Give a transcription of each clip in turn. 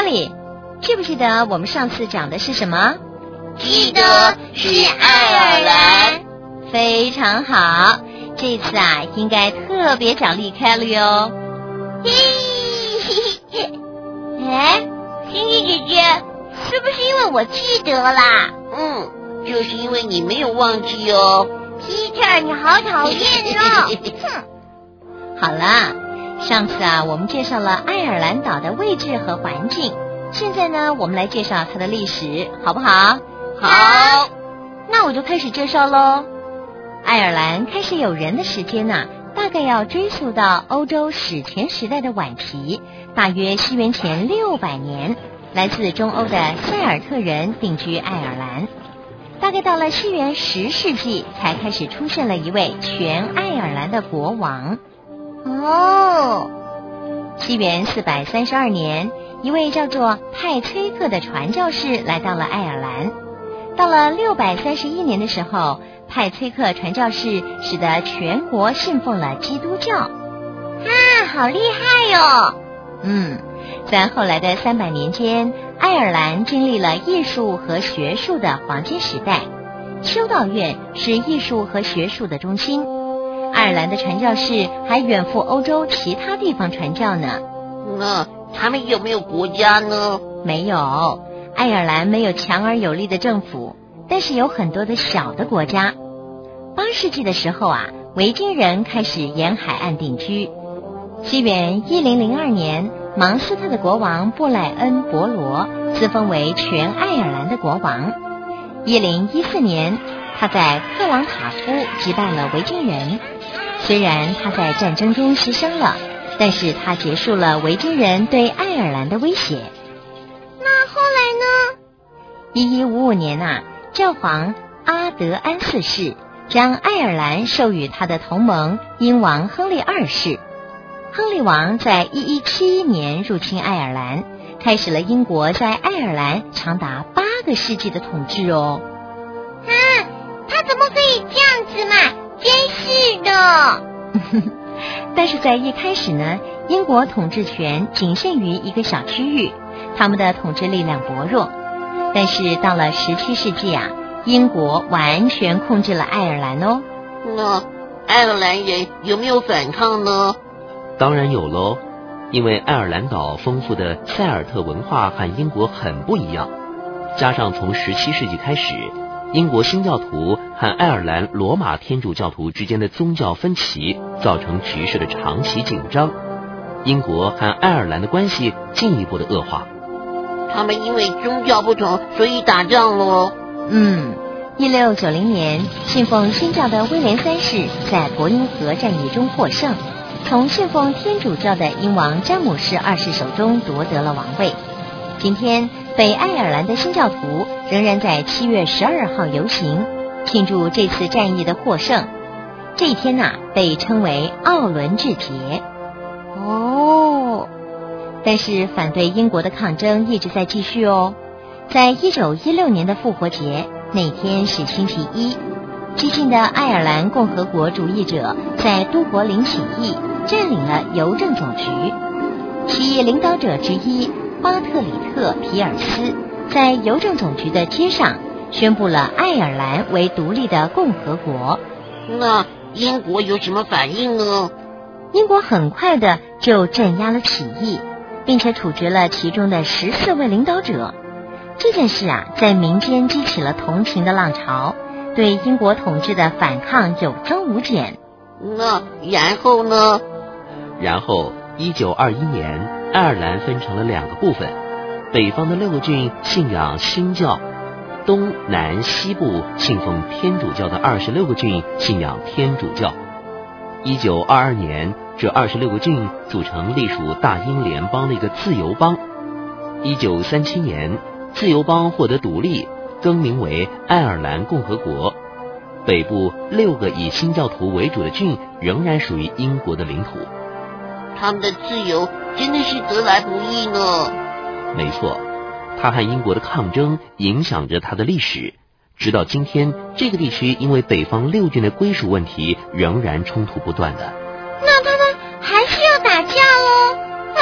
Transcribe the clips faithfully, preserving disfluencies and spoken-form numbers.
Kelly， 记不记得我们上次讲的是什么？ 记得，是爱尔兰。 非常好，这次啊应该特别奖励 Kelly 哦。 嘿嘿嘿，哎，星星姐姐，是不是因为我记得啦？ 嗯，就是因为你没有忘记哦。 Peter， 你好讨厌哦！哼。 好啦，上次啊我们介绍了爱尔兰岛的位置和环境，现在呢我们来介绍它的历史，好不好？ 好， 那我就开始介绍咯。爱尔兰开始有人的时间啊，大概要追溯到欧洲史前时代的晚期，大约西元前六百年，来自中欧的塞尔特人定居爱尔兰。大概到了西元十世纪，才开始出现了一位全爱尔兰的国王。 哦， 西元四百三十二年，一位叫做派崔克的传教士来到了爱尔兰。到了六百三十一年的时候，派崔克传教士使得全国信奉了基督教。 啊，好厉害哟！ 嗯，在后来的三百年间，爱尔兰经历了艺术和学术的黄金时代。修道院是艺术和学术的中心。爱尔兰的传教士还远赴欧洲其他地方传教呢。 那他们有没有国家呢？ 没有，爱尔兰没有强而有力的政府，但是有很多的小的国家。八世纪的时候啊，维京人开始沿海岸定居。西元一零零二年，芒斯特的国王布莱恩博罗自封为全爱尔兰的国王。一零一四年，他在克朗塔夫击败了维京人。虽然他在战争中牺牲了，但是他结束了维京人对爱尔兰的威胁。 那后来呢？ 一一五五年啊，教皇阿德安四世将爱尔兰授予他的同盟英王亨利二世。亨利王在一一七一年入侵爱尔兰，开始了英国在爱尔兰长达八个世纪的统治哦。 啊，他怎么可以这样子嘛？真是的。 但是在一开始呢，英国统治权仅限于一个小区域，他们的统治力量薄弱。但是到了十七世纪啊，英国完全控制了爱尔兰哦。 那爱尔兰人有没有反抗呢？ 当然有喽，因为爱尔兰岛丰富的塞尔特文化和英国很不一样，加上从十七世纪开始，英国新教徒和爱尔兰罗马天主教徒之间的宗教分歧，造成局势的长期紧张，英国和爱尔兰的关系进一步的恶化。 他们因为宗教不同，所以打仗咯。 嗯，一六九零年，信奉新教的威廉三世在伯恩河战役中获胜，从信奉天主教的英王詹姆士二世手中夺得了王位。今天，北爱尔兰的新教徒仍然在七月十二号游行，庆祝这次战役的获胜。这一天啊，被称为奥伦治节。 哦， 但是反对英国的抗争一直在继续哦。在一九一六年的复活节那天是星期一，激进的爱尔兰共和国主义者在都柏林起义，占领了邮政总局。起义领导者之一巴特里特·皮尔斯在邮政总局的街上宣布了爱尔兰为独立的共和国。 那英国有什么反应呢？ 英国很快的就镇压了起义，并且处决了其中的十四位领导者。这件事啊，在民间激起了同情的浪潮，对英国统治的反抗有增无减。 那然后呢？ 然后一九二一年，爱尔兰分成了两个部分，北方的六个郡信仰新教，东南西部信奉天主教的二十六个郡信仰天主教。一九二二年，这二十六个郡组成隶属大英联邦的一个自由邦。一九三七年，自由邦获得独立，更名为爱尔兰共和国。北部六个以新教徒为主的郡仍然属于英国的领土。 他们的自由真的是得来不易呢。 没错，他和英国的抗争影响着他的历史，直到今天，这个地区因为北方六郡的归属问题仍然冲突不断的。 那他们还是要打架咯？哎呦，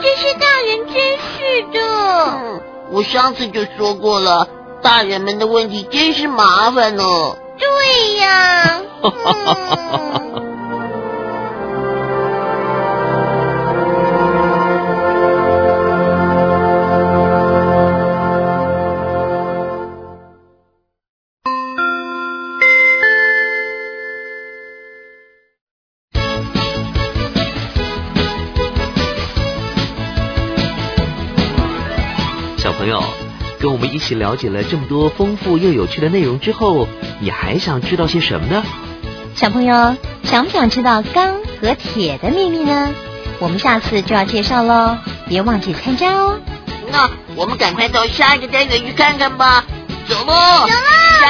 这些大人真是的。 嗯，我上次就说过了，大人们的问题真是麻烦哦。 对呀。嗯小朋友，跟我们一起了解了这么多丰富又有趣的内容之后，你还想知道些什么呢？ 小朋友，想不想知道钢和铁的秘密呢？我们下次就要介绍咯，别忘记参加哦。 那我们赶快到下一个单元去看看吧，走喽！ 走啦！